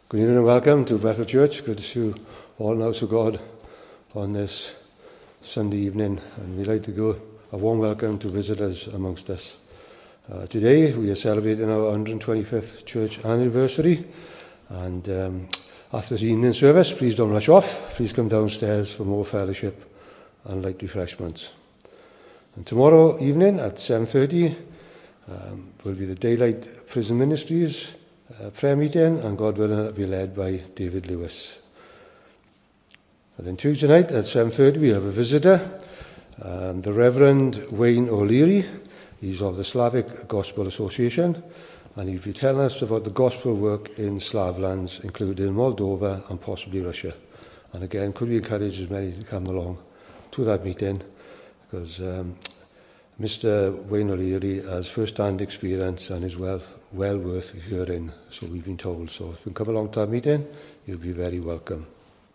Good evening and welcome to Bethel Church. Good to see you all in the house of God on this Sunday evening. And we'd like to go a warm welcome to visitors amongst us. Today we are celebrating our 125th church anniversary. And after the evening service, please don't rush off. Please come downstairs for more fellowship and light refreshments. And tomorrow evening at 7:30 will be the Daylight Prison Ministries prayer meeting, and God willing it'll be led by David Lewis. And then Tuesday night at 7:30 we have a visitor, the Reverend Wayne O'Leary. He's of the Slavic Gospel Association, and he'll be telling us about the gospel work in Slav lands, including Moldova and possibly Russia. And again, could we encourage as many to come along to that meeting, because Mr. Wayne O'Leary has first-hand experience and is well worth hearing, so we've been told. So if you come along to our meeting, you'll be very welcome.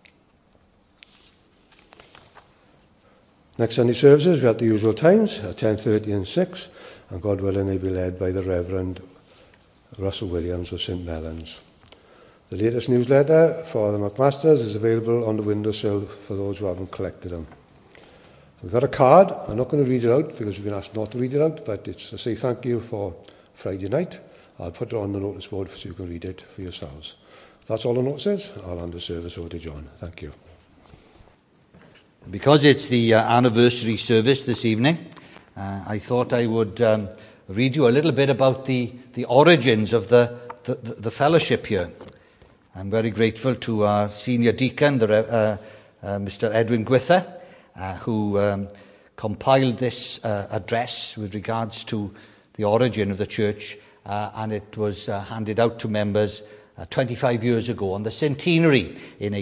Next Sunday services, we have the usual times, at 10:30 and 6, and God willing, they'll be led by the Reverend Russell Williams of St. Mellons. The latest newsletter for the McMasters is available on the windowsill for those who haven't collected them. We've got a card. I'm not going to read it out because we've been asked not to read it out, but it's to say thank you for Friday night. I'll put it on the notice board so you can read it for yourselves. That's all the notice is. I'll hand the service over to John. Thank you. Because it's the anniversary service this evening, I thought I would read you a little bit about the origins of the fellowship here. I'm very grateful to our senior deacon, Mr. Edwin Gwither, who compiled this address with regards to the origin of the church, and it was handed out to members 25 years ago on the centenary in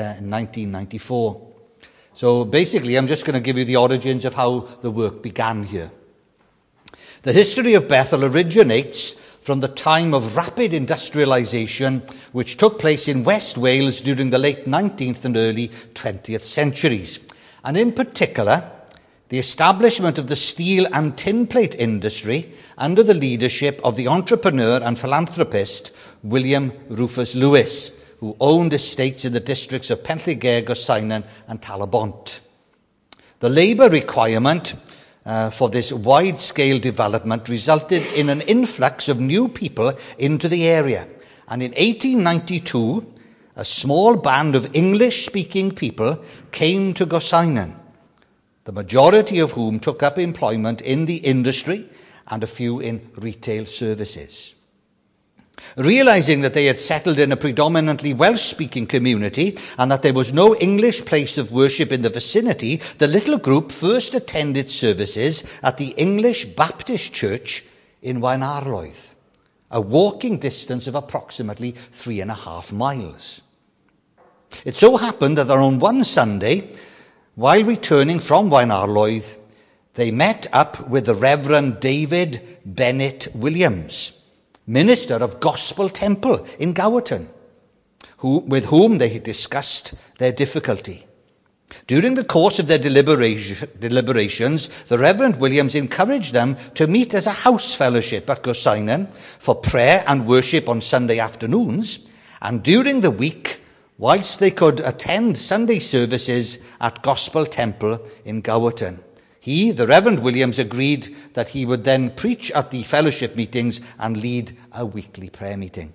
1994. So basically, I'm just going to give you the origins of how the work began here. The history of Bethel originates from the time of rapid industrialisation which took place in West Wales during the late 19th and early 20th centuries. And in particular, the establishment of the steel and tin plate industry under the leadership of the entrepreneur and philanthropist William Rufus Lewis, who owned estates in the districts of Penllygau, Gorseinon and Talabont. The labour requirement for this wide-scale development resulted in an influx of new people into the area. And in 1892, a small band of English-speaking people came to Gorseinon, the majority of whom took up employment in the industry and a few in retail services. Realising that they had settled in a predominantly Welsh-speaking community and that there was no English place of worship in the vicinity, the little group first attended services at the English Baptist Church in Waenarlwydd, a walking distance of approximately 3.5 miles. It so happened that on one Sunday, while returning from Waenarlwydd, they met up with the Reverend David Bennett Williams, minister of Gospel Temple in Gowerton, with whom they discussed their difficulty. During the course of their deliberations, the Reverend Williams encouraged them to meet as a house fellowship at Gorseinon for prayer and worship on Sunday afternoons, and during the week, whilst they could attend Sunday services at Gospel Temple in Gowerton. He, the Reverend Williams, agreed that he would then preach at the fellowship meetings and lead a weekly prayer meeting.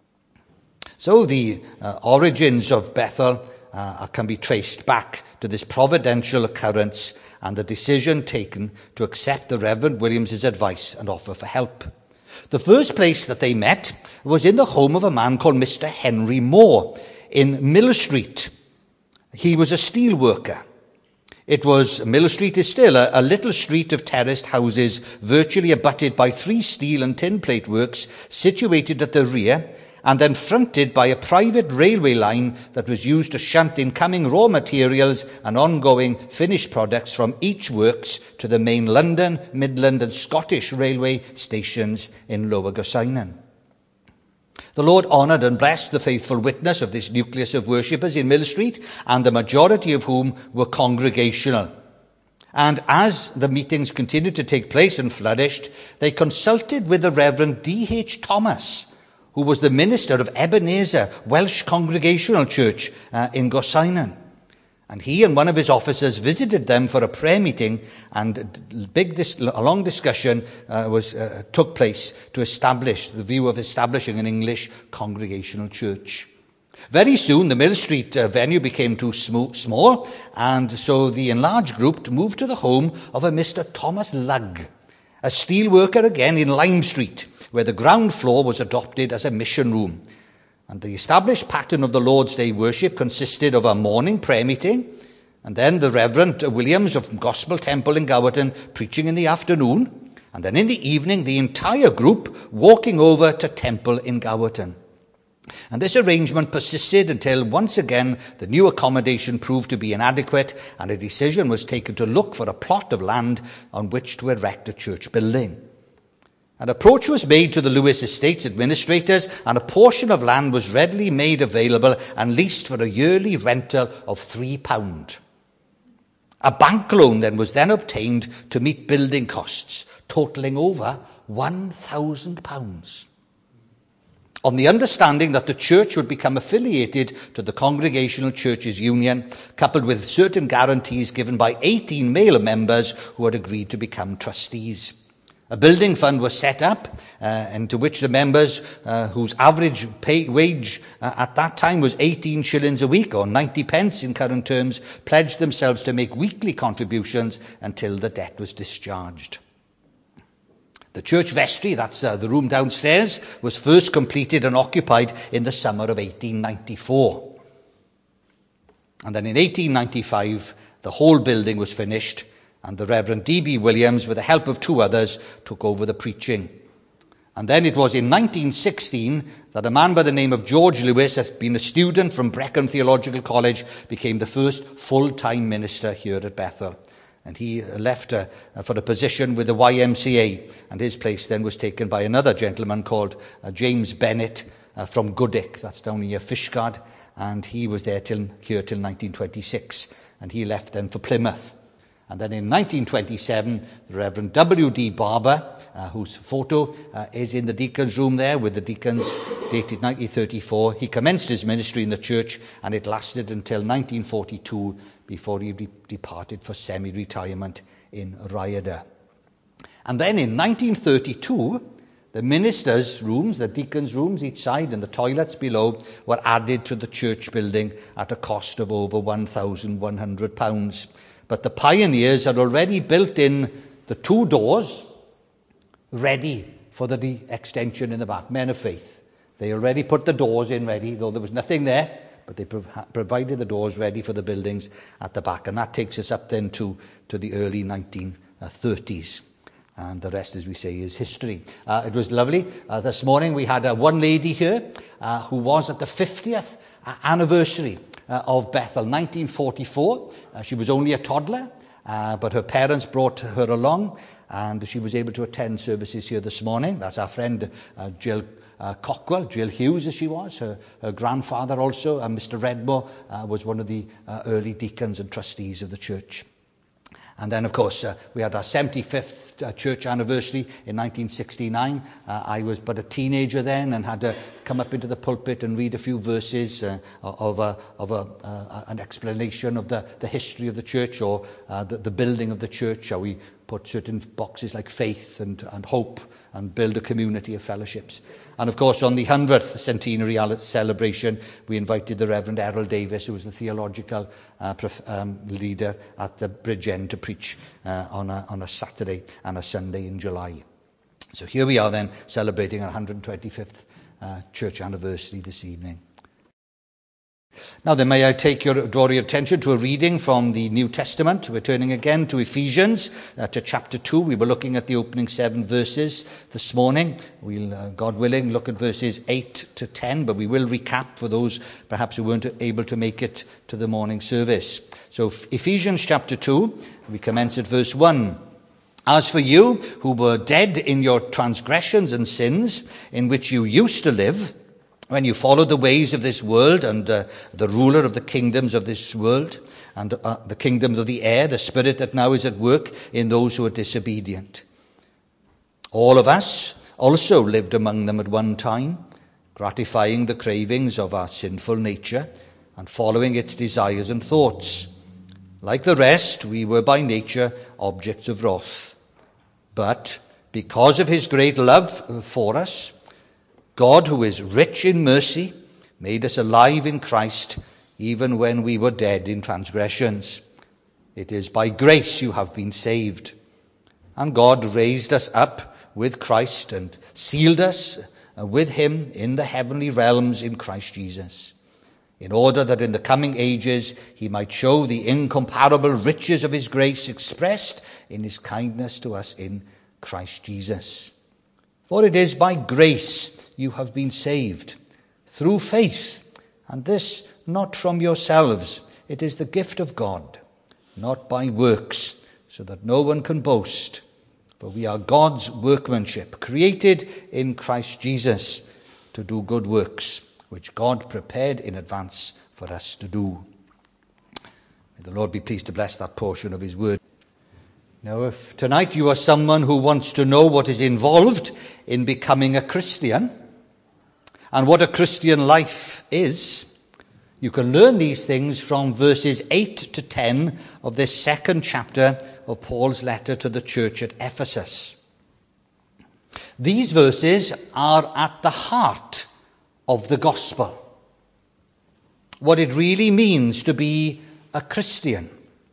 So the origins of Bethel can be traced back to this providential occurrence and the decision taken to accept the Reverend Williams's advice and offer for help. The first place that they met was in the home of a man called Mr. Henry Moore in Mill Street. He was a steel worker. Mill Street is still a little street of terraced houses virtually abutted by 3 steel and tin plate works situated at the rear and then fronted by a private railway line that was used to shunt incoming raw materials and ongoing finished products from each works to the main London, Midland and Scottish railway stations in Lower Gorseinon. The Lord honoured and blessed the faithful witness of this nucleus of worshippers in Mill Street, and the majority of whom were congregational. And as the meetings continued to take place and flourished, they consulted with the Reverend D.H. Thomas, who was the minister of Ebenezer Welsh Congregational Church in Gorseinon. And he and one of his officers visited them for a prayer meeting, and a long discussion took place to establish the view of establishing an English congregational church. Very soon, the Mill Street venue became too small, and so the enlarged group moved to the home of a Mr. Thomas Lugg, a steel worker again in Lime Street, where the ground floor was adopted as a mission room. And the established pattern of the Lord's Day worship consisted of a morning prayer meeting, and then the Reverend Williams of Gospel Temple in Gowerton preaching in the afternoon, and then in the evening the entire group walking over to Temple in Gowerton. And this arrangement persisted until once again the new accommodation proved to be inadequate, and a decision was taken to look for a plot of land on which to erect a church building. An approach was made to the Lewis Estates administrators, and a portion of land was readily made available and leased for a yearly rental of £3. A bank loan was then obtained to meet building costs, totalling over £1,000. On the understanding that the church would become affiliated to the Congregational Churches Union, coupled with certain guarantees given by 18 male members who had agreed to become trustees. A building fund was set up, into which the members, whose average wage at that time was 18 shillings a week, or 90 pence in current terms, pledged themselves to make weekly contributions until the debt was discharged. The church vestry, that's the room downstairs, was first completed and occupied in the summer of 1894. And then in 1895, the whole building was finished, and the Reverend D.B. Williams, with the help of two others, took over the preaching. And then it was in 1916 that a man by the name of George Lewis, has been a student from Brecon Theological College, became the first full-time minister here at Bethel. And he left for a position with the YMCA, and his place then was taken by another gentleman called James Bennett from Goodick, that's down near Fishguard, and he was there here till 1926, and he left then for Plymouth. And then in 1927, the Reverend W.D. Barber, whose photo is in the deacon's room there with the deacons, dated 1934, he commenced his ministry in the church, and it lasted until 1942 before he departed for semi-retirement in Rhyadr. And then in 1932, the ministers' rooms, the deacons' rooms each side, and the toilets below were added to the church building at a cost of over £1,100. But the pioneers had already built in the two doors ready for the extension in the back. Men of faith. They already put the doors in ready, though there was nothing there, but they provided the doors ready for the buildings at the back. And that takes us up then to the early 1930s. And the rest, as we say, is history. It was lovely. This morning we had one lady here who was at the 50th anniversary of Bethel, 1944. She was only a toddler, but her parents brought her along, and she was able to attend services here this morning. That's our friend Jill Cockwell, Jill Hughes as she was. Her grandfather also, Mr. Redmore, was one of the early deacons and trustees of the church. And then, of course, we had our 75th church anniversary in 1969. I was but a teenager then and had to come up into the pulpit and read a few verses of an explanation of the history of the church, or the building of the church. How we put certain boxes like faith and hope and build a community of fellowships. And of course, on the 100th centenary celebration, we invited the Reverend Errol Davis, who was the theological leader at the Bridge End, to preach on a Saturday and a Sunday in July. So here we are then, celebrating our 125th church anniversary this evening. Now then, may I draw your attention to a reading from the New Testament. We're turning again to Ephesians, to chapter 2. We were looking at the opening 7 verses this morning. We'll, God willing, look at verses 8 to 10, but we will recap for those perhaps who weren't able to make it to the morning service. So Ephesians chapter 2, we commence at verse 1. As for you who were dead in your transgressions and sins, in which you used to live, when you followed the ways of this world and the ruler of the kingdoms of this world and the kingdoms of the air, the spirit that now is at work in those who are disobedient. All of us also lived among them at one time, gratifying the cravings of our sinful nature and following its desires and thoughts. Like the rest, we were by nature objects of wrath. But because of his great love for us, God, who is rich in mercy, made us alive in Christ, even when we were dead in transgressions. It is by grace you have been saved. And God raised us up with Christ and sealed us with him in the heavenly realms in Christ Jesus, in order that in the coming ages he might show the incomparable riches of his grace expressed in his kindness to us in Christ Jesus. For it is by grace you have been saved, through faith, and this not from yourselves. It is the gift of God, not by works, so that no one can boast. For we are God's workmanship, created in Christ Jesus to do good works, which God prepared in advance for us to do. May the Lord be pleased to bless that portion of his word. Now, if tonight you are someone who wants to know what is involved in becoming a Christian and what a Christian life is, you can learn these things from verses 8 to 10 of this second chapter of Paul's letter to the church at Ephesus. These verses are at the heart of the gospel, what it really means to be a Christian.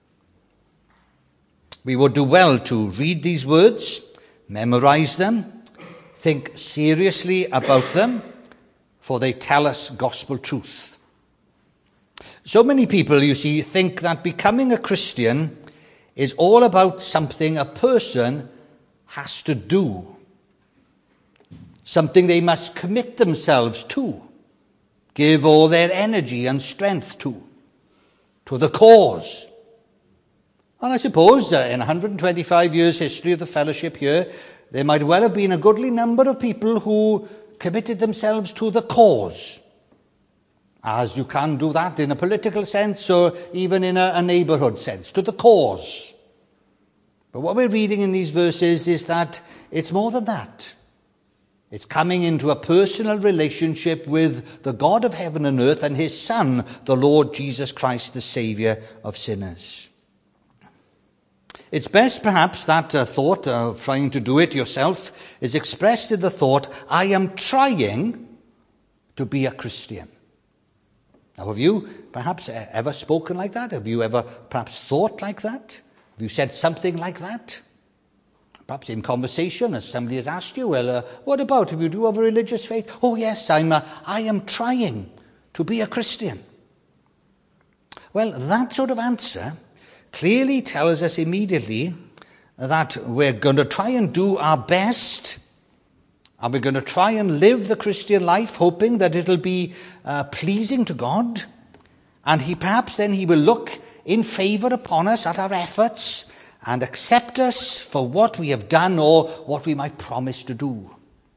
We would do well to read these words, memorize them, think seriously about them, for they tell us gospel truth. So many people, you see, think that becoming a Christian is all about something a person has to do, something they must commit themselves to, give all their energy and strength to the cause. And I suppose in 125 years' history of the fellowship here, there might well have been a goodly number of people who committed themselves to the cause, as you can do that in a political sense or even in a neighborhood sense, to the cause. But what we're reading in these verses is that it's more than that. It's coming into a personal relationship with the God of heaven and earth and his Son, the Lord Jesus Christ, the Saviour of sinners. It's best perhaps that thought of trying to do it yourself is expressed in the thought, I am trying to be a Christian. Now, have you perhaps ever spoken like that? Have you ever perhaps thought like that? Have you said something like that? Perhaps in conversation, as somebody has asked you, well, what about if you do have a religious faith? Oh, yes, I am trying to be a Christian. Well, that sort of answer clearly tells us immediately that we're going to try and do our best, and we're going to try and live the Christian life, hoping that it'll be pleasing to God, and perhaps then he will look in favour upon us at our efforts and accept us for what we have done or what we might promise to do.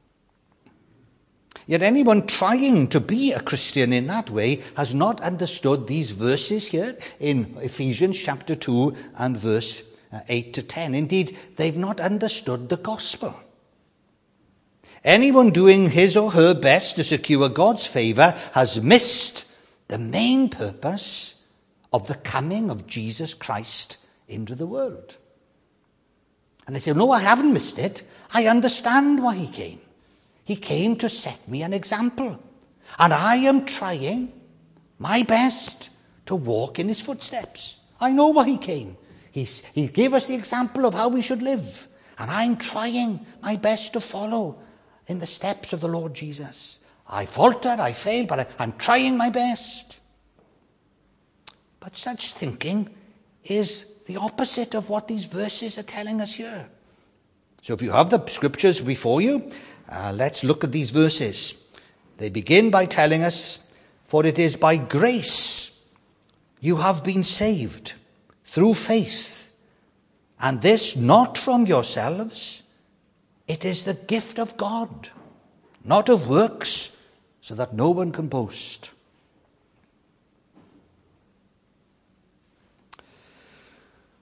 Yet anyone trying to be a Christian in that way has not understood these verses here in Ephesians chapter 2 and verse 8 to 10. Indeed, they've not understood the gospel. Anyone doing his or her best to secure God's favour has missed the main purpose of the coming of Jesus Christ into the world. And they say, no, I haven't missed it. I understand why he came. He came to set me an example. And I am trying my best to walk in his footsteps. I know why he came. He gave us the example of how we should live. And I'm trying my best to follow in the steps of the Lord Jesus. I faltered, I failed, but I'm trying my best. But such thinking is the opposite of what these verses are telling us here. So if you have the scriptures before you, let's look at these verses. They begin by telling us, for it is by grace you have been saved through faith, and this not from yourselves, it is the gift of God, not of works, so that no one can boast.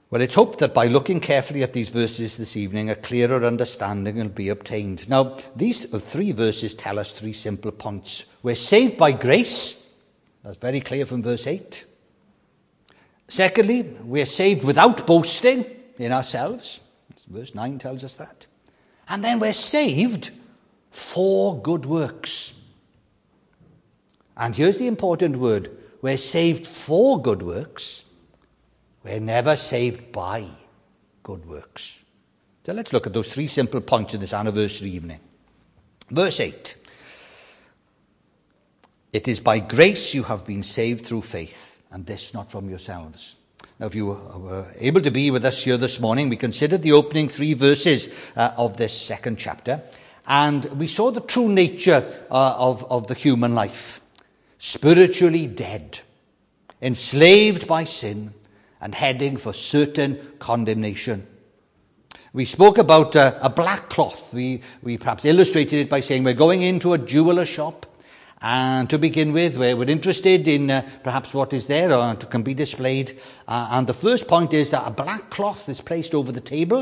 Well, it's hoped that by looking carefully at these verses this evening, a clearer understanding will be obtained. Now, these 3 verses tell us 3 simple points. We're saved by grace. That's very clear from verse 8. Secondly, we're saved without boasting in ourselves. Verse 9 tells us that. And then we're saved for good works. And here's the important word. We're saved for good works. We're never saved by good works. So let's look at those 3 simple points of this anniversary evening. Verse 8. It is by grace you have been saved through faith, and this not from yourselves. Now, if you were able to be with us here this morning, we considered the opening 3 verses of this 2nd chapter, and we saw the true nature of the human life. Spiritually dead, enslaved by sin, and heading for certain condemnation. We spoke about a black cloth. We perhaps illustrated it by saying we're going into a jeweler shop, and to begin with, we're interested in perhaps what is there or can be displayed. And the first point is that a black cloth is placed over the table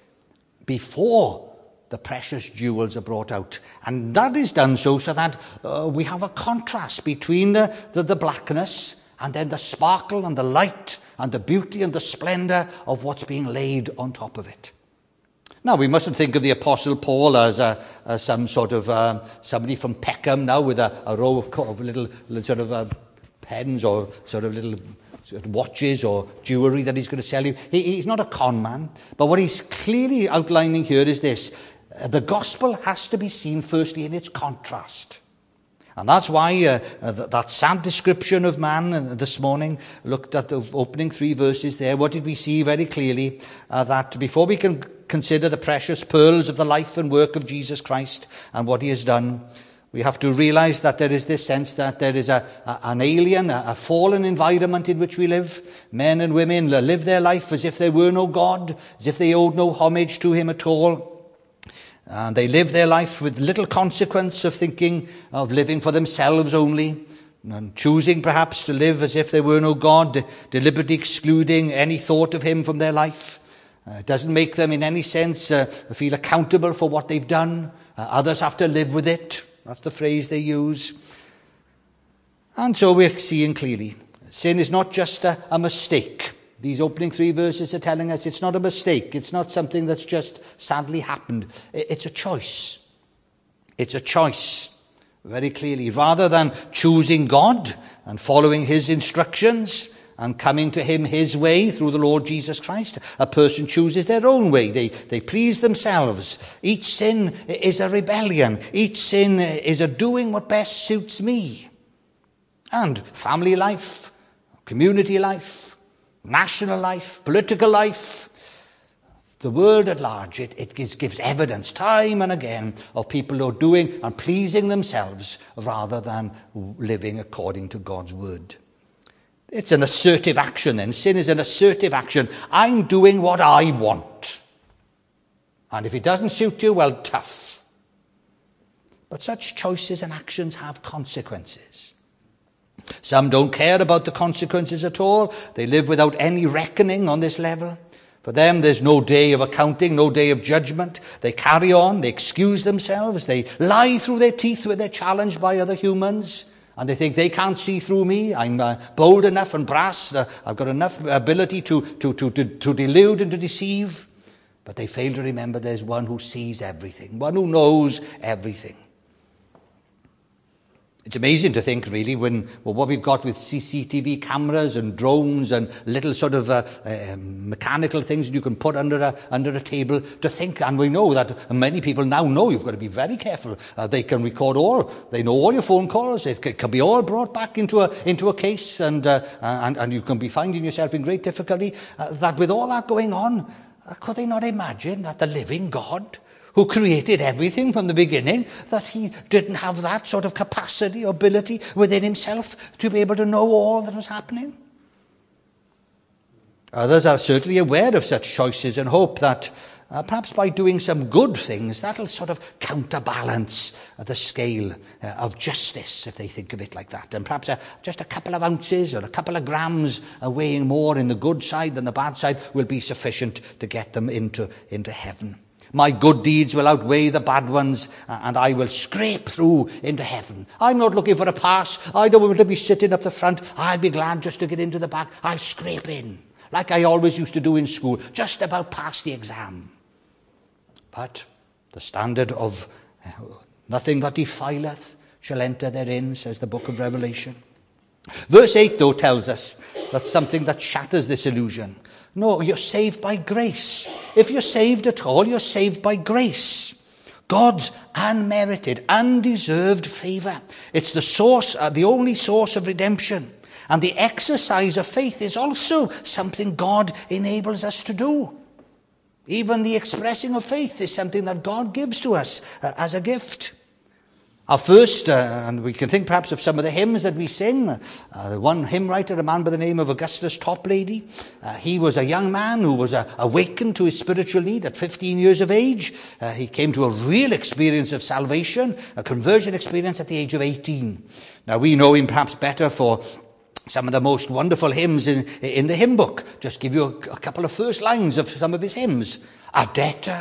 before the precious jewels are brought out. And that is done so that we have a contrast between the blackness and then the sparkle and the light and the beauty and the splendor of what's being laid on top of it. Now, we mustn't think of the Apostle Paul as some sort of somebody from Peckham now with a row of little sort of pens or sort of little watches or jewelry that he's going to sell you. He's not a con man. But what he's clearly outlining here is this. The gospel has to be seen firstly in its contrast. And that's why that sad description of man this morning, looked at the opening 3 verses there. What did we see very clearly? That before we can consider the precious pearls of the life and work of Jesus Christ and what he has done, we have to realize that there is this sense that there is an alien, a fallen environment in which we live. Men and women live their life as if there were no God, as if they owed no homage to him at all. And they live their life with little consequence of thinking of living for themselves only, and choosing perhaps to live as if there were no God, deliberately excluding any thought of him from their life. It doesn't make them in any sense feel accountable for what they've done. Others have to live with it. That's the phrase they use. And so we're seeing clearly, sin is not just a mistake. These opening 3 verses are telling us it's not a mistake. It's not something that's just sadly happened. It's a choice. It's a choice, very clearly. Rather than choosing God and following his instructions and coming to him his way through the Lord Jesus Christ, a person chooses their own way. They please themselves. Each sin is a rebellion. Each sin is a doing what best suits me. And family life, community life, national life, political life, the world at large, it gives evidence time and again of people who are doing and pleasing themselves rather than living according to God's word. It's an assertive action then. Sin is an assertive action. I'm doing what I want. And if it doesn't suit you, well, tough. But such choices and actions have consequences. Some don't care about the consequences at all. They live without any reckoning on this level. For them, there's no day of accounting, no day of judgment. They carry on, they excuse themselves, they lie through their teeth when they're challenged by other humans. And they think they can't see through me. I'm bold enough and brass. I've got enough ability to delude and to deceive. But they fail to remember there's one who sees everything, one who knows everything. It's amazing to think, really, what we've got with CCTV cameras and drones and little sort of mechanical things you can put under a table, to think, and we know that many people now know you've got to be very careful. They can record they know all your phone calls. It can be all brought back into a case, and you can be finding yourself in great difficulty. That with all that going on, could they not imagine that the living God, who created everything from the beginning, that he didn't have that sort of capacity or ability within himself to be able to know all that was happening? Others are certainly aware of such choices and hope that perhaps by doing some good things, that'll sort of counterbalance the scale of justice, if they think of it like that. And perhaps just a couple of ounces or a couple of grams weighing more in the good side than the bad side will be sufficient to get them into heaven. My good deeds will outweigh the bad ones, and I will scrape through into heaven. I'm not looking for a pass. I don't want to be sitting up the front. I'll be glad just to get into the back. I'll scrape in, like I always used to do in school, just about past the exam. But the standard of nothing that defileth shall enter therein, says the book of Revelation. Verse 8, though, tells us that's something that shatters this illusion. No, you're saved by grace. If you're saved at all, you're saved by grace. God's unmerited, undeserved favour. It's the source, the only source of redemption. And the exercise of faith is also something God enables us to do. Even the expressing of faith is something that God gives to us as a gift. Our first, and we can think perhaps of some of the hymns that we sing. One hymn writer, a man by the name of Augustus Toplady, he was a young man who was awakened to his spiritual need at 15 years of age. He came to a real experience of salvation, a conversion experience at the age of 18. Now we know him perhaps better for some of the most wonderful hymns in the hymn book. Just give you a couple of first lines of some of his hymns. A debtor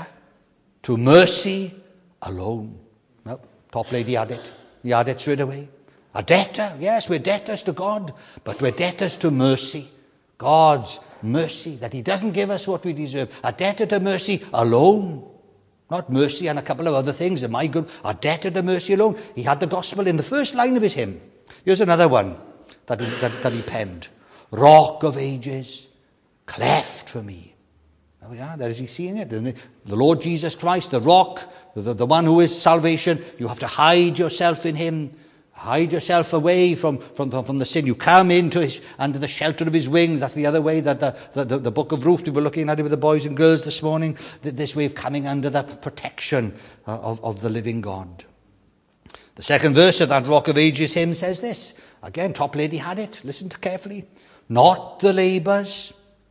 to mercy alone. Well, Toplady had it. He had it straight away. A debtor, yes, we're debtors to God, but we're debtors to mercy. God's mercy, that he doesn't give us what we deserve. A debtor to mercy alone. Not mercy and a couple of other things. Am I good? A debtor to mercy alone. He had the gospel in the first line of his hymn. Here's another one that he penned. Rock of ages, cleft for me. There we are, there is he seeing it. The Lord Jesus Christ, the rock, the one who is salvation. You have to hide yourself in him. Hide yourself away from the sin. You come into under the shelter of his wings. That's the other way that the book of Ruth, we were looking at it with the boys and girls this morning. This way of coming under the protection of the living God. The second verse of that Rock of Ages hymn says this. Again, Toplady had it. Listen carefully. Not the labours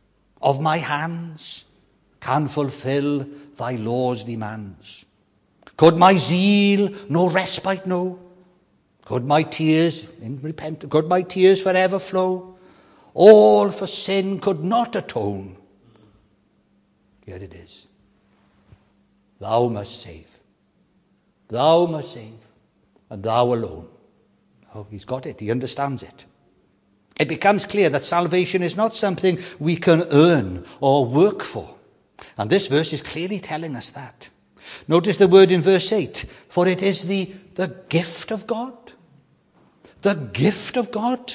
of my hands can fulfil thy law's demands. Could my zeal no respite know? Could my tears forever flow? All for sin could not atone. Here it is. Thou must save. Thou must save. And thou alone. Oh, he's got it. He understands it. It becomes clear that salvation is not something we can earn or work for. And this verse is clearly telling us that. Notice the word in verse 8. For it is the gift of God. The gift of God.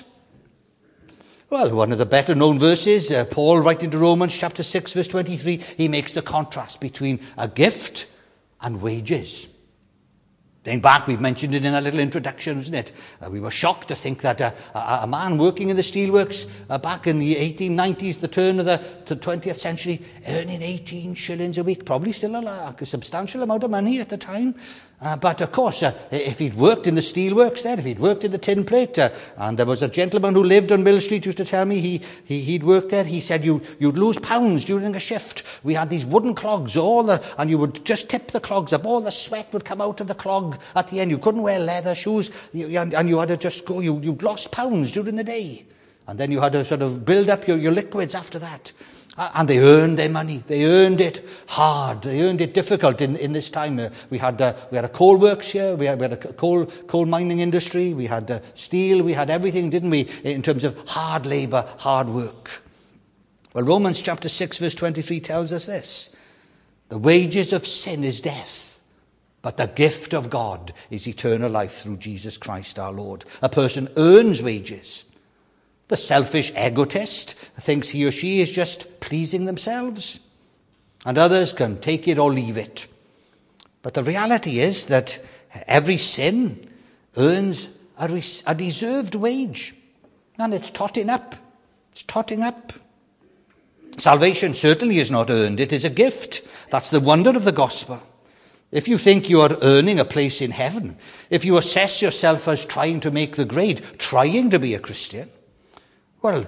Well, one of the better known verses, Paul writing to Romans chapter 6 verse 23, he makes the contrast between a gift and wages. Going back, we've mentioned it in a little introduction, isn't it? We were shocked to think that a man working in the steelworks back in the 1890s, the turn of the 20th century, earning 18 shillings a week, probably still a substantial amount of money at the time. But of course, if he'd worked in the steelworks then, if he'd worked in the tin plate, and there was a gentleman who lived on Mill Street used to tell me he'd worked there. He said you'd lose pounds during a shift. We had these wooden clogs, and you would just tip the clogs up. All the sweat would come out of the clog at the end. You couldn't wear leather shoes, and you had to just go. You'd lost pounds during the day, and then you had to sort of build up your liquids after that. And they earned their money. They earned it hard. They earned it difficult in this time. We had a coal works here. We had a coal mining industry. We had steel. We had everything, didn't we, in terms of hard labour, hard work. Well, Romans chapter 6 verse 23 tells us this. The wages of sin is death, but the gift of God is eternal life through Jesus Christ our Lord. A person earns wages. The selfish egotist thinks he or she is just pleasing themselves, and others can take it or leave it. But the reality is that every sin earns a deserved wage, and it's totting up. It's totting up. Salvation certainly is not earned. It is a gift. That's the wonder of the gospel. If you think you are earning a place in heaven, if you assess yourself as trying to make the grade, trying to be a Christian, well,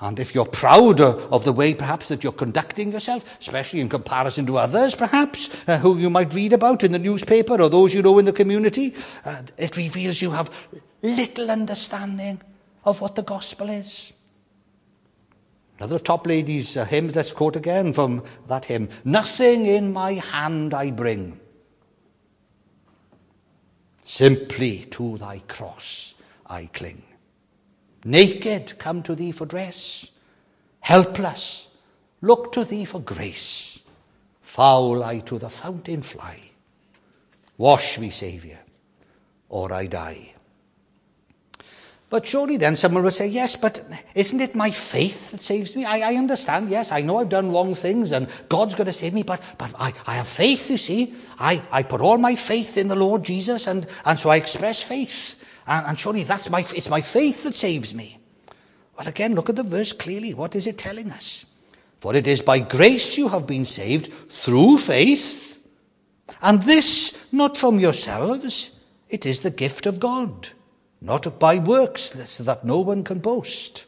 And if you're proud of the way perhaps that you're conducting yourself, especially in comparison to others perhaps, who you might read about in the newspaper or those you know in the community, it reveals you have little understanding of what the gospel is. Another top lady's hymn, let's quote again from that hymn. Nothing in my hand I bring, simply to thy cross I cling. Naked come to thee for dress, helpless look to thee for grace. Foul I to the fountain fly, wash me, Saviour, or I die. But surely then someone will say, yes, but isn't it my faith that saves me? I understand, yes, I know I've done wrong things and God's going to save me, but I have faith, you see. I put all my faith in the Lord Jesus and so I express faith. And surely it's my faith that saves me. Well, again, look at the verse clearly. What is it telling us? For it is by grace you have been saved through faith, and this not from yourselves, it is the gift of God. Not by works, so that no one can boast.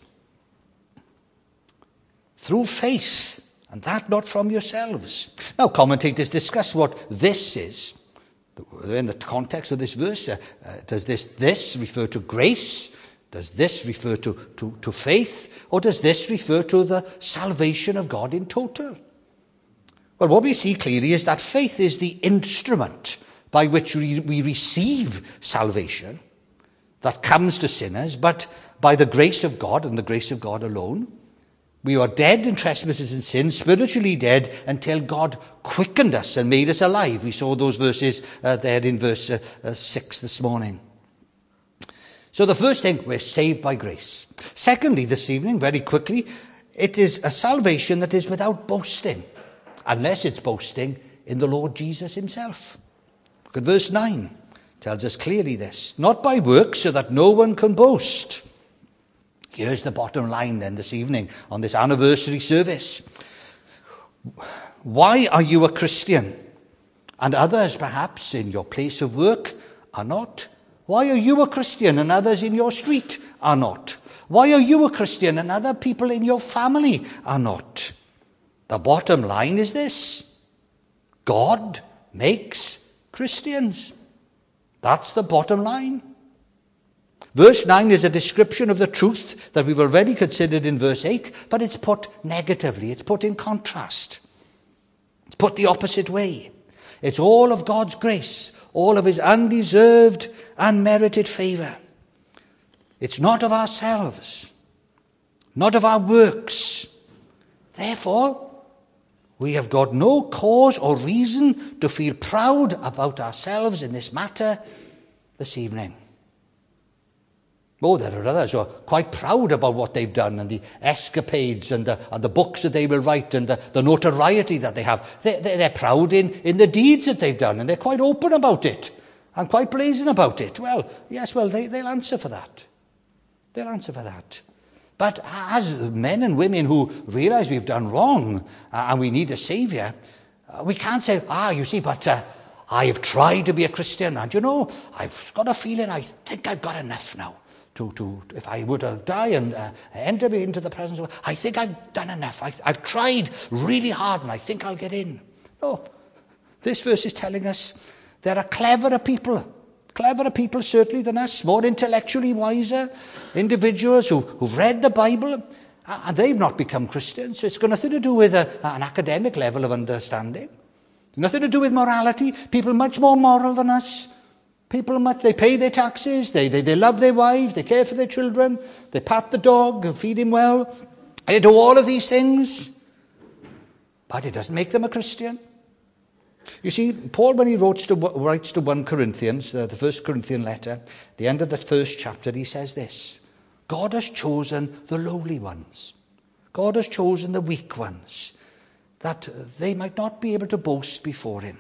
Through faith, and that not from yourselves. Now, commentators discuss what this is. In the context of this verse, does this refer to grace? Does this refer to faith? Or does this refer to the salvation of God in total? Well, what we see clearly is that faith is the instrument by which we receive salvation that comes to sinners, but by the grace of God and the grace of God alone. We were dead in trespasses and sins, spiritually dead, until God quickened us and made us alive. We saw those verses there in verse 6 this morning. So the first thing, we're saved by grace. Secondly, this evening, very quickly, it is a salvation that is without boasting, unless it's boasting in the Lord Jesus himself. Look at verse 9. Tells us clearly this. Not by works, so that no one can boast. Here's the bottom line then this evening on this anniversary service. Why are you a Christian? And others perhaps in your place of work are not. Why are you a Christian and others in your street are not? Why are you a Christian and other people in your family are not? The bottom line is this. God makes Christians. That's the bottom line. Verse 9 is a description of the truth that we've already considered in verse 8, but it's put negatively. It's put in contrast. It's put the opposite way. It's all of God's grace, all of his undeserved, unmerited favour. It's not of ourselves, not of our works. Therefore, we have got no cause or reason to feel proud about ourselves in this matter this evening. Oh, there are others who are quite proud about what they've done and the escapades and the books that they will write and the notoriety that they have. They're proud in the deeds that they've done, and they're quite open about it and quite brazen about it. Well, yes, they'll answer for that. They'll answer for that. But as men and women who realize we've done wrong and we need a saviour, we can't say, you see, but I have tried to be a Christian, and I've got a feeling I think I've got enough now. To if I were to die and enter into the presence of God, I think I've done enough. I've tried really hard and I think I'll get in. No. This verse is telling us there are cleverer people certainly than us, more intellectually wiser individuals who've read the Bible, and they've not become Christians. So it's got nothing to do with an academic level of understanding. Nothing to do with morality. People much more moral than us. They pay their taxes, they love their wives, they care for their children, they pat the dog, feed him well. They do all of these things. But it doesn't make them a Christian. You see, Paul, when he writes to 1 Corinthians, the first Corinthian letter, the end of the first chapter, he says this. God has chosen the lowly ones. God has chosen the weak ones, that they might not be able to boast before him.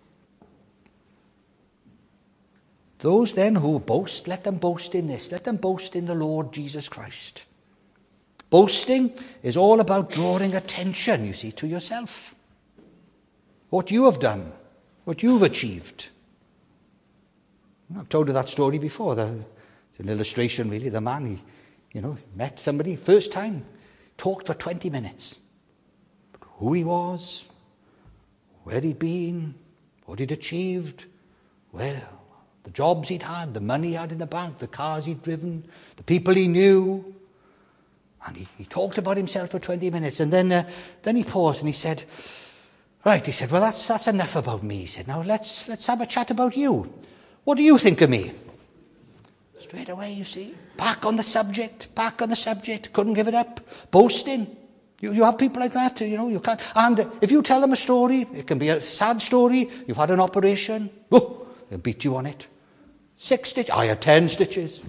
Those then who boast, let them boast in this. Let them boast in the Lord Jesus Christ. Boasting is all about drawing attention, you see, to yourself. What you have done, what you've achieved. I've told you that story before. It's an illustration, really. The man, he met somebody first time. talked for 20 minutes. Who he was, where he'd been, what he'd achieved, where the jobs he'd had, the money he had in the bank, the cars he'd driven, the people he knew. And he talked about himself for 20 minutes. And then he paused and he said, right, he said, well, that's enough about me. He said, now let's have a chat about you. What do you think of me? Straight away, you see. Back on the subject. Couldn't give it up. Boasting. You have people like that, you can't. And if you tell them a story, it can be a sad story. You've had an operation. Oh, they'll beat you on it. 6 stitches. I had 10 stitches.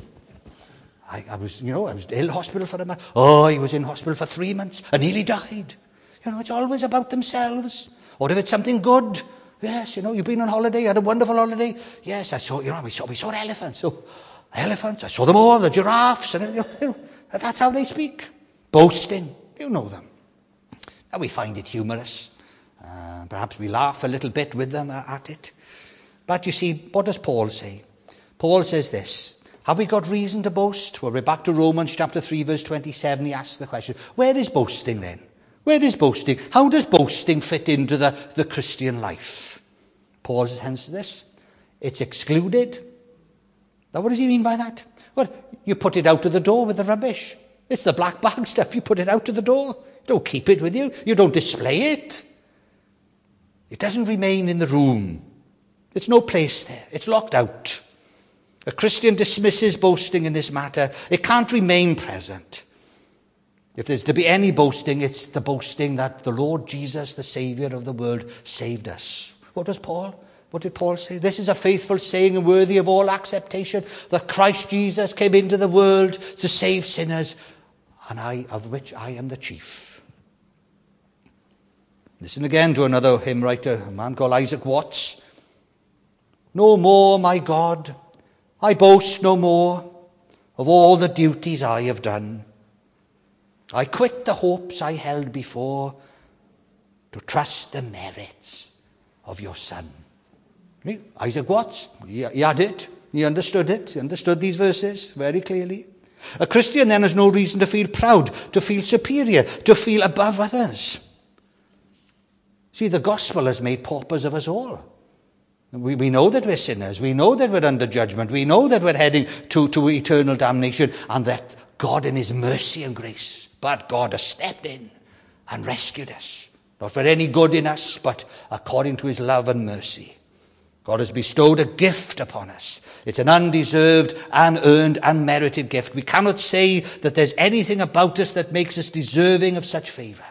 I was in hospital for a month. Oh, he was in hospital for 3 months and nearly died. It's always about themselves. Or if it's something good, yes, you've been on holiday, you had a wonderful holiday. Yes, I saw, we saw elephants. Oh, elephants, I saw them all, the giraffes, and that's how they speak. Boasting, you know them. And we find it humorous. Perhaps we laugh a little bit with them at it. But you see, what does Paul say? Paul says this. Have we got reason to boast? Well, we're back to Romans chapter 3, verse 27. He asks the question, where is boasting then? Where is boasting? How does boasting fit into the Christian life? Paul says this. It's excluded. Now, what does he mean by that? Well, you put it out to the door with the rubbish. It's the black bag stuff. You put it out to the door. Don't keep it with you. You don't display it. It doesn't remain in the room. There's no place there. It's locked out. A Christian dismisses boasting in this matter. It can't remain present. If there's to be any boasting, it's the boasting that the Lord Jesus, the Saviour of the world, saved us. What did Paul say? This is a faithful saying and worthy of all acceptation, that Christ Jesus came into the world to save sinners, and of which I am the chief. Listen again to another hymn writer, a man called Isaac Watts. No more, my God, I boast no more of all the duties I have done. I quit the hopes I held before to trust the merits of your Son. Isaac Watts, he had it. He understood it. He understood these verses very clearly. A Christian then has no reason to feel proud, to feel superior, to feel above others. See, the gospel has made paupers of us all. We know that we're sinners. We know that we're under judgment. We know that we're heading to eternal damnation, and that God in his mercy and grace, but God has stepped in and rescued us. Not for any good in us, but according to his love and mercy. God has bestowed a gift upon us. It's an undeserved, unearned, unmerited gift. We cannot say that there's anything about us that makes us deserving of such favour.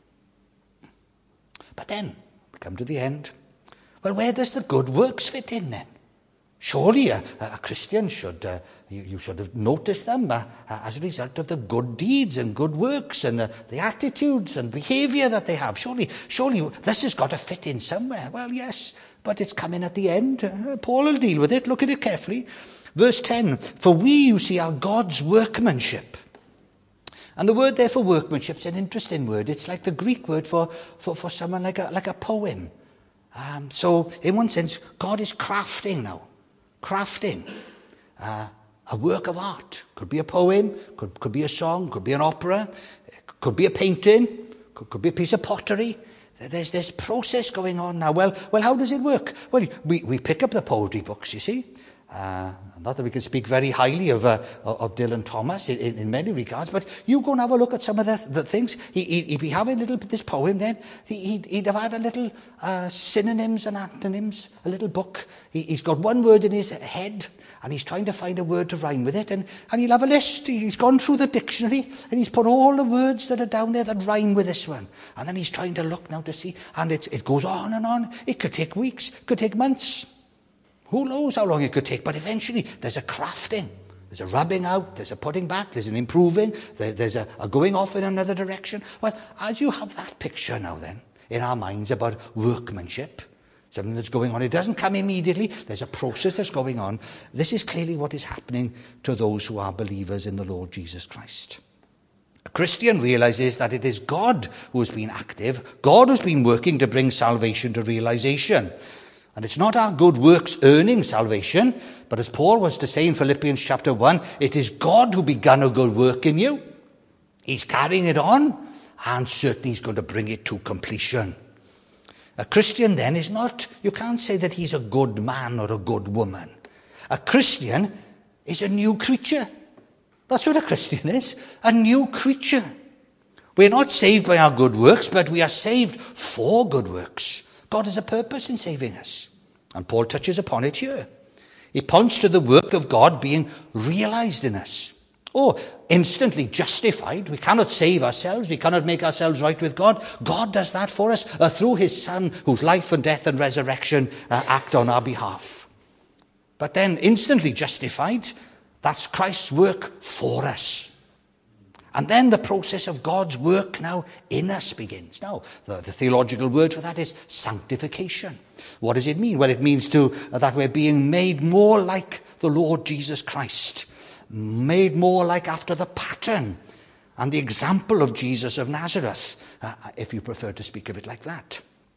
But then, we come to the end. Well, where does the good works fit in then? Surely a Christian should have noticed them as a result of the good deeds and good works and the attitudes and behaviour that they have. Surely this has got to fit in somewhere. Well, yes, but it's coming at the end. Paul will deal with it. Look at it carefully. Verse 10, for we, you see, are God's workmanship. And the word there for workmanship is an interesting word. It's like the Greek word for someone like a poem. So in one sense, God is crafting now. Crafting a work of art. Could be a poem, could be a song, could be an opera, could be a painting, could be a piece of pottery. There's this process going on now. Well, how does it work? Well, we pick up the poetry books, you see. Not that we can speak very highly of Dylan Thomas in many regards, but you go and have a look at some of the things. He'd be having this poem then. He'd have had a little synonyms and antonyms, a little book. He's got one word in his head, and he's trying to find a word to rhyme with it, and he'll have a list. He's gone through the dictionary, and he's put all the words that are down there that rhyme with this one. And then he's trying to look now to see, and it goes on and on. It could take weeks, could take months. Who knows how long it could take, but eventually there's a crafting, there's a rubbing out, there's a putting back, there's an improving, there's a going off in another direction. Well, as you have that picture now then, in our minds about workmanship, something that's going on, it doesn't come immediately, there's a process that's going on. This is clearly what is happening to those who are believers in the Lord Jesus Christ. A Christian realizes that it is God who has been active, God who's been working to bring salvation to realization. And it's not our good works earning salvation, but as Paul was to say in Philippians chapter 1, it is God who began a good work in you. He's carrying it on, and certainly he's going to bring it to completion. A Christian then is not, you can't say that he's a good man or a good woman. A Christian is a new creature. That's what a Christian is, a new creature. We're not saved by our good works, but we are saved for good works. God has a purpose in saving us. And Paul touches upon it here. He points to the work of God being realized in us. Oh, instantly justified. We cannot save ourselves. We cannot make ourselves right with God. God does that for us through his Son, whose life and death and resurrection act on our behalf. But then instantly justified, that's Christ's work for us. And then the process of God's work now in us begins. Now, the theological word for that is sanctification. What does it mean? Well, it means that we're being made more like the Lord Jesus Christ. Made more like after the pattern and the example of Jesus of Nazareth, if you prefer to speak of it like that.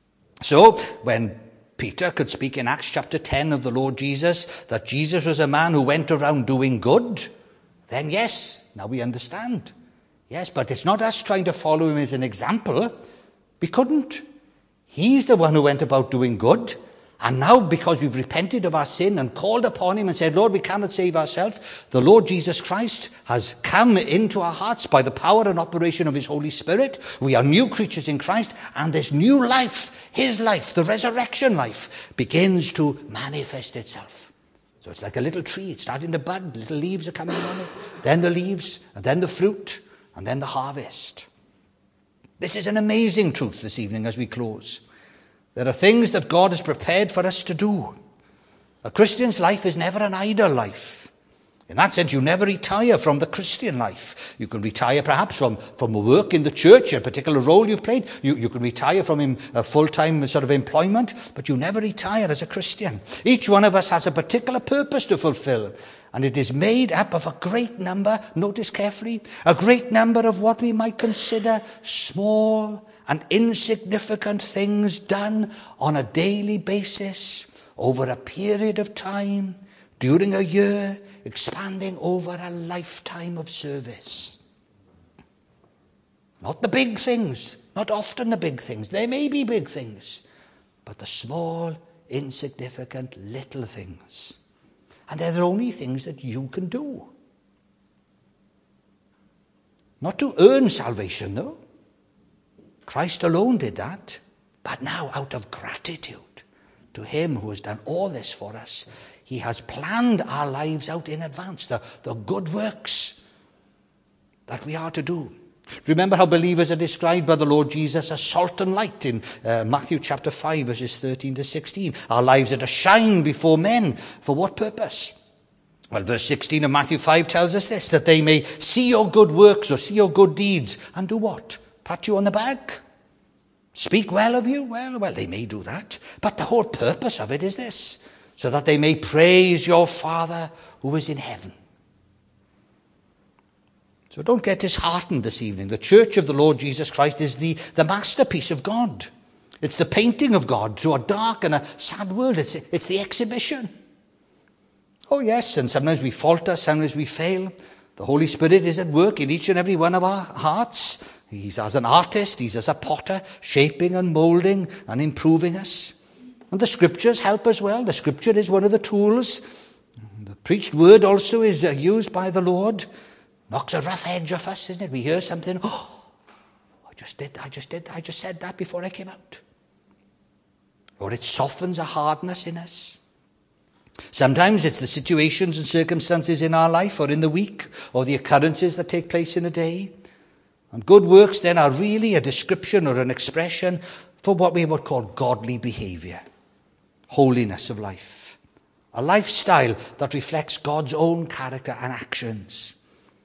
So, when Peter could speak in Acts chapter 10 of the Lord Jesus, that Jesus was a man who went around doing good, then yes, now we understand. Yes, but it's not us trying to follow him as an example. We couldn't. He's the one who went about doing good. And now, because we've repented of our sin and called upon him and said, Lord, we cannot save ourselves, the Lord Jesus Christ has come into our hearts by the power and operation of his Holy Spirit. We are new creatures in Christ, and this new life, his life, the resurrection life, begins to manifest itself. So it's like a little tree. It's starting to bud. Little leaves are coming on it. Then the leaves, and then the fruit, and then the harvest. This is an amazing truth this evening as we close. There are things that God has prepared for us to do. A Christian's life is never an idle life. In that sense, you never retire from the Christian life. You can retire perhaps from work in the church, a particular role you've played. You can retire from a full-time sort of employment, but you never retire as a Christian. Each one of us has a particular purpose to fulfill, and it is made up of a great number, notice carefully, a great number of what we might consider small and insignificant things done on a daily basis, over a period of time, during a year, expanding over a lifetime of service. Not the big things, not often the big things. There may be big things, but the small, insignificant, little things. And they're the only things that you can do. Not to earn salvation, though. Christ alone did that, but now out of gratitude to him who has done all this for us, he has planned our lives out in advance, the good works that we are to do. Remember how believers are described by the Lord Jesus as salt and light in Matthew chapter 5, verses 13 to 16. Our lives are to shine before men. For what purpose? Well, verse 16 of Matthew 5 tells us this, that they may see your good works or see your good deeds and do what? Pat you on the back? Speak well of you? Well, they may do that. But the whole purpose of it is this, so that they may praise your Father who is in heaven. So don't get disheartened this evening. The church of the Lord Jesus Christ is the masterpiece of God. It's the painting of God through a dark and a sad world. It's the exhibition. Oh yes, and sometimes we falter, sometimes we fail. The Holy Spirit is at work in each and every one of our hearts. He's as an artist, he's as a potter, shaping and moulding and improving us. And the scriptures help as well. The scripture is one of the tools. The preached word also is used by the Lord. Knocks a rough edge off us, isn't it? We hear something, I just said that before I came out. Or it softens a hardness in us. Sometimes it's the situations and circumstances in our life or in the week or the occurrences that take place in a day. And good works then are really a description or an expression for what we would call godly behavior, holiness of life, a lifestyle that reflects God's own character and actions.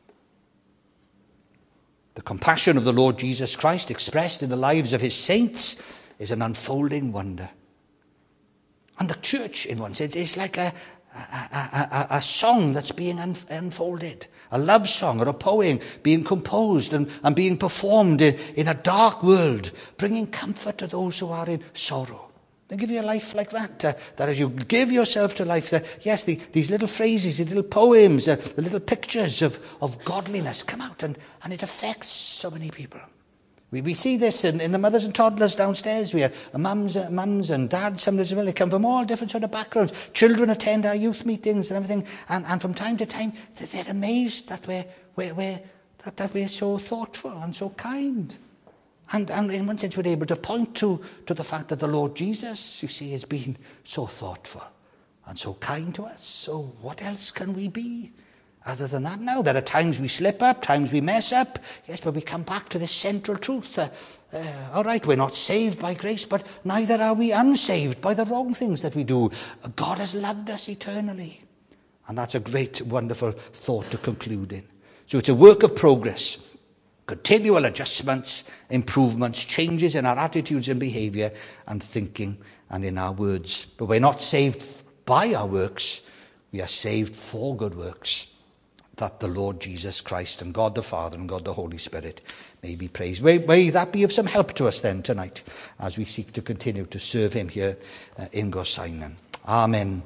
The compassion of the Lord Jesus Christ expressed in the lives of his saints is an unfolding wonder. And the church, in one sense, is like a song that's being unfolded, a love song or a poem being composed and being performed in a dark world, bringing comfort to those who are in sorrow. Then give your life like that. That as you give yourself to life, these little phrases, these little poems, the little pictures of godliness come out and it affects so many people. We see this in the mothers and toddlers downstairs. We have mums and dads, some as well. They come from all different sort of backgrounds. Children attend our youth meetings and everything. And from time to time, they're amazed that we're so thoughtful and so kind. And in one sense, we're able to point to the fact that the Lord Jesus, you see, has been so thoughtful and so kind to us. So what else can we be other than that? Now, there are times we slip up, times we mess up. Yes, but we come back to this central truth. All right, we're not saved by grace, but neither are we unsaved by the wrong things that we do. God has loved us eternally. And that's a great, wonderful thought to conclude in. So it's a work of progress. Continual adjustments, improvements, changes in our attitudes and behaviour and thinking and in our words. But we're not saved by our works. We are saved for good works, that the Lord Jesus Christ and God the Father and God the Holy Spirit may be praised. May that be of some help to us then tonight as we seek to continue to serve him here in Gorseinon. Amen.